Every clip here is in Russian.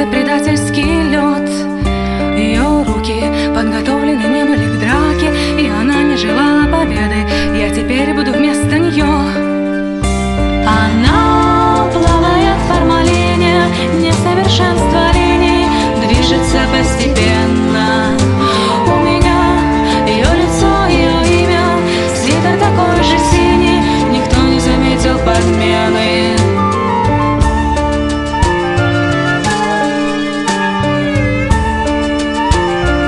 сердце предательский лед. Ее руки подготовлены не были к драке, и она не желала победы. Я теперь буду вместо нее. Она плавает в формалине, несовершенство линий движется постепенно. У меня ее лицо, ее имя, свитер такой же синий, никто не заметил подмены.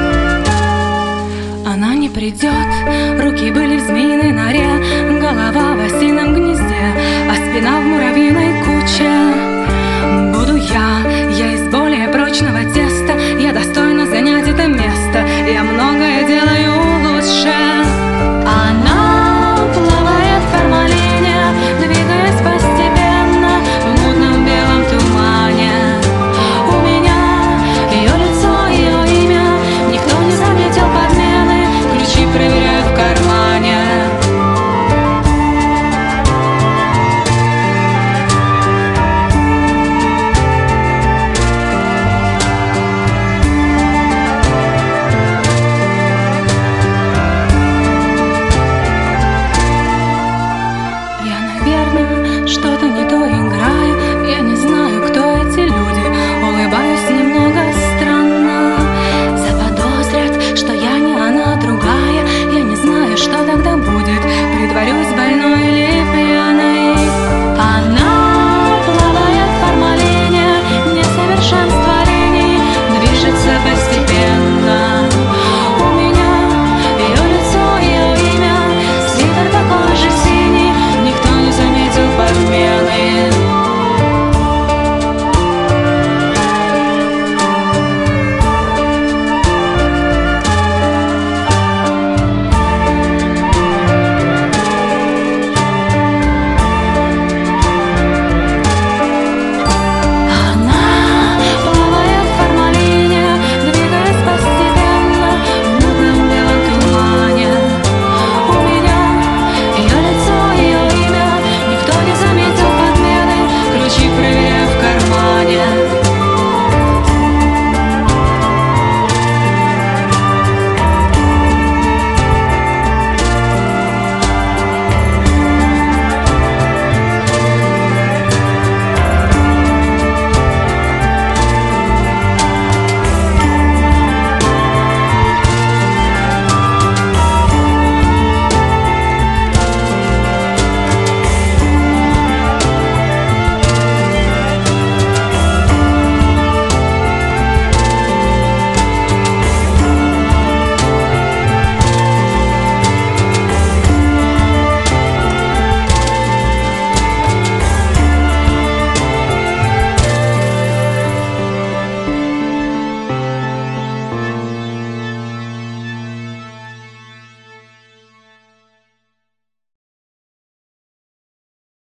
Она не придет, руки были в змеиной норе, голова